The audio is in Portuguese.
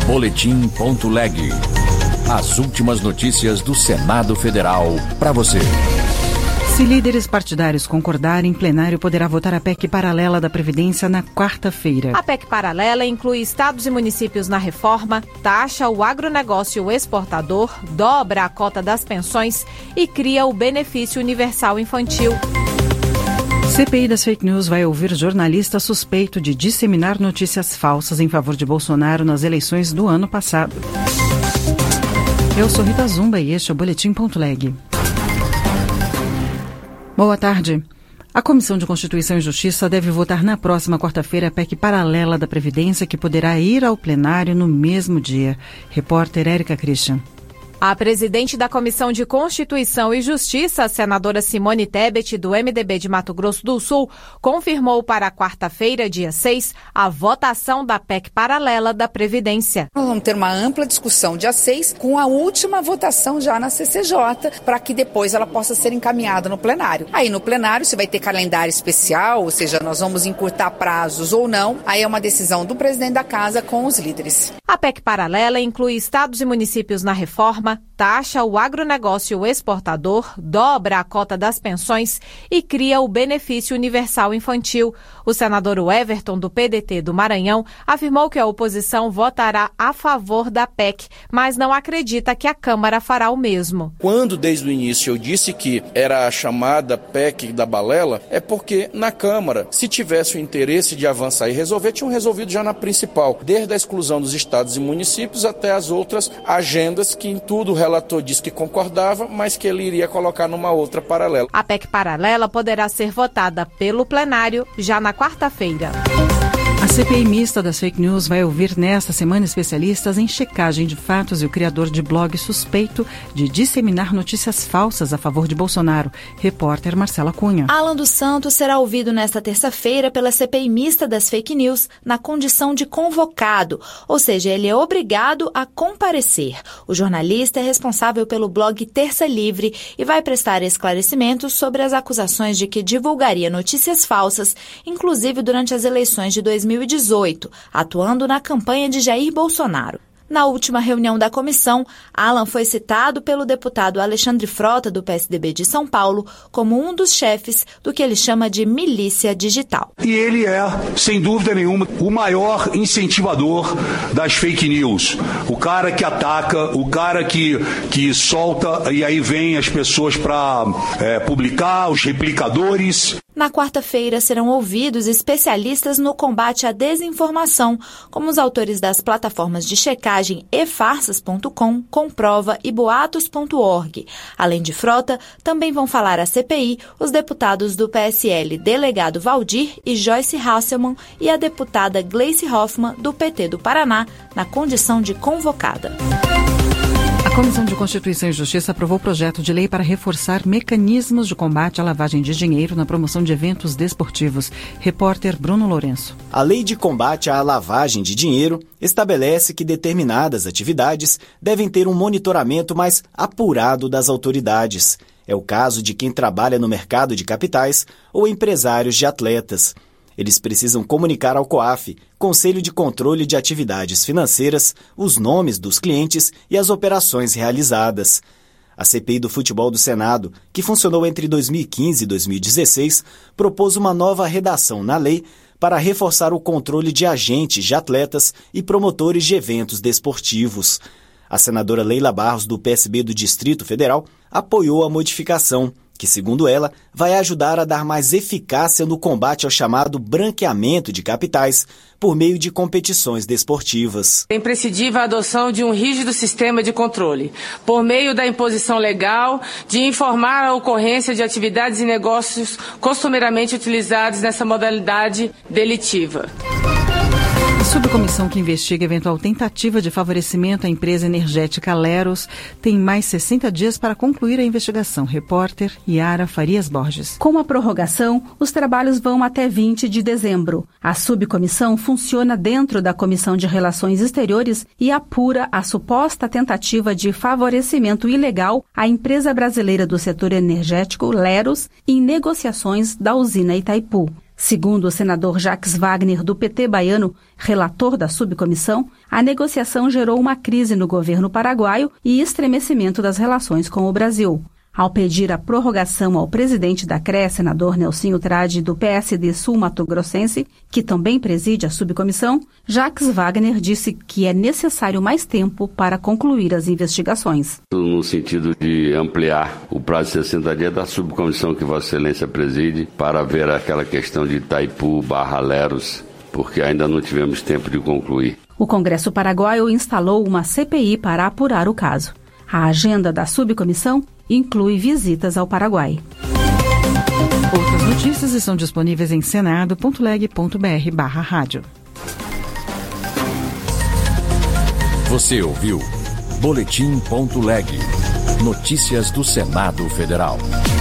Boletim.leg. As últimas notícias do Senado Federal para você. Se líderes partidários concordarem, plenário poderá votar a PEC paralela da Previdência na quarta-feira. A PEC paralela inclui estados e municípios na reforma, taxa o agronegócio exportador, dobra a cota das pensões e cria o benefício universal infantil. CPI das fake news vai ouvir jornalista suspeito de disseminar notícias falsas em favor de Bolsonaro nas eleições do ano passado. Eu sou Rita Zumba e este é o Boletim.leg. Boa tarde. A Comissão de Constituição e Justiça deve votar na próxima quarta-feira a PEC paralela da Previdência, que poderá ir ao plenário no mesmo dia. Repórter Érica Christian. A presidente da Comissão de Constituição e Justiça, a senadora Simone Tebet, do MDB de Mato Grosso do Sul, confirmou para quarta-feira, dia 6, a votação da PEC paralela da Previdência. Nós vamos ter uma ampla discussão dia 6, com a última votação já na CCJ, para que depois ela possa ser encaminhada no plenário. Aí no plenário você vai ter calendário especial, ou seja, nós vamos encurtar prazos ou não. Aí é uma decisão do presidente da casa com os líderes. A PEC paralela inclui estados e municípios na reforma, taxa o agronegócio exportador, dobra a cota das pensões e cria o benefício universal infantil. O senador Everton, do PDT do Maranhão, afirmou que a oposição votará a favor da PEC, mas não acredita que a Câmara fará o mesmo. Quando desde o início eu disse que era a chamada PEC da balela, é porque na Câmara, se tivesse o interesse de avançar e resolver, tinham resolvido já na principal, desde a exclusão dos estados e municípios até as outras agendas que em tudo o relator disse que concordava, mas que ele iria colocar numa outra paralela. A PEC paralela poderá ser votada pelo plenário já na quarta-feira. A CPI mista das fake news vai ouvir nesta semana especialistas em checagem de fatos e o criador de blog suspeito de disseminar notícias falsas a favor de Bolsonaro. Repórter Marcela Cunha. Alan dos Santos será ouvido nesta terça-feira pela CPI mista das fake news na condição de convocado, ou seja, ele é obrigado a comparecer. O jornalista é responsável pelo blog Terça Livre e vai prestar esclarecimentos sobre as acusações de que divulgaria notícias falsas, inclusive durante as eleições de 2018, atuando na campanha de Jair Bolsonaro. Na última reunião da comissão, Alan foi citado pelo deputado Alexandre Frota, do PSDB de São Paulo, como um dos chefes do que ele chama de milícia digital. E ele é, sem dúvida nenhuma, o maior incentivador das fake news. O cara que ataca, o cara que solta e aí vem as pessoas para publicar, os replicadores. Na quarta-feira serão ouvidos especialistas no combate à desinformação, como os autores das plataformas de checagem efarsas.com, Comprova e boatos.org. Além de Frota, também vão falar à CPI os deputados do PSL Delegado Valdir e Joyce Hasselmann e a deputada Gleice Hoffmann, do PT do Paraná, na condição de convocada. A Comissão de Constituição e Justiça aprovou o projeto de lei para reforçar mecanismos de combate à lavagem de dinheiro na promoção de eventos desportivos. Repórter Bruno Lourenço. A Lei de Combate à Lavagem de Dinheiro estabelece que determinadas atividades devem ter um monitoramento mais apurado das autoridades. É o caso de quem trabalha no mercado de capitais ou empresários de atletas. Eles precisam comunicar ao COAF, Conselho de Controle de Atividades Financeiras, os nomes dos clientes e as operações realizadas. A CPI do Futebol do Senado, que funcionou entre 2015 e 2016, propôs uma nova redação na lei para reforçar o controle de agentes de atletas e promotores de eventos desportivos. A senadora Leila Barros, do PSB do Distrito Federal, apoiou a modificação, que, segundo ela, vai ajudar a dar mais eficácia no combate ao chamado branqueamento de capitais por meio de competições desportivas. É imprescindível a adoção de um rígido sistema de controle, por meio da imposição legal de informar a ocorrência de atividades e negócios costumeiramente utilizados nessa modalidade delitiva. A subcomissão que investiga eventual tentativa de favorecimento à empresa energética Leros tem mais 60 dias para concluir a investigação. Repórter Yara Farias Borges. Com a prorrogação, os trabalhos vão até 20 de dezembro. A subcomissão funciona dentro da Comissão de Relações Exteriores e apura a suposta tentativa de favorecimento ilegal à empresa brasileira do setor energético Leros em negociações da usina Itaipu. Segundo o senador Jacques Wagner, do PT baiano, relator da subcomissão, a negociação gerou uma crise no governo paraguaio e estremecimento das relações com o Brasil. Ao pedir a prorrogação ao presidente da CRE, senador Nelsinho Trade, do PSD sul-mato-grossense, que também preside a subcomissão, Jacques Wagner disse que é necessário mais tempo para concluir as investigações. No sentido de ampliar o prazo de 60 dias da subcomissão que Vossa Excelência preside para ver aquela questão de Itaipu/Leros, porque ainda não tivemos tempo de concluir. O Congresso Paraguaio instalou uma CPI para apurar o caso. A agenda da subcomissão inclui visitas ao Paraguai. Outras notícias estão disponíveis em senado.leg.br/rádio. Você ouviu Boletim.leg. Notícias do Senado Federal.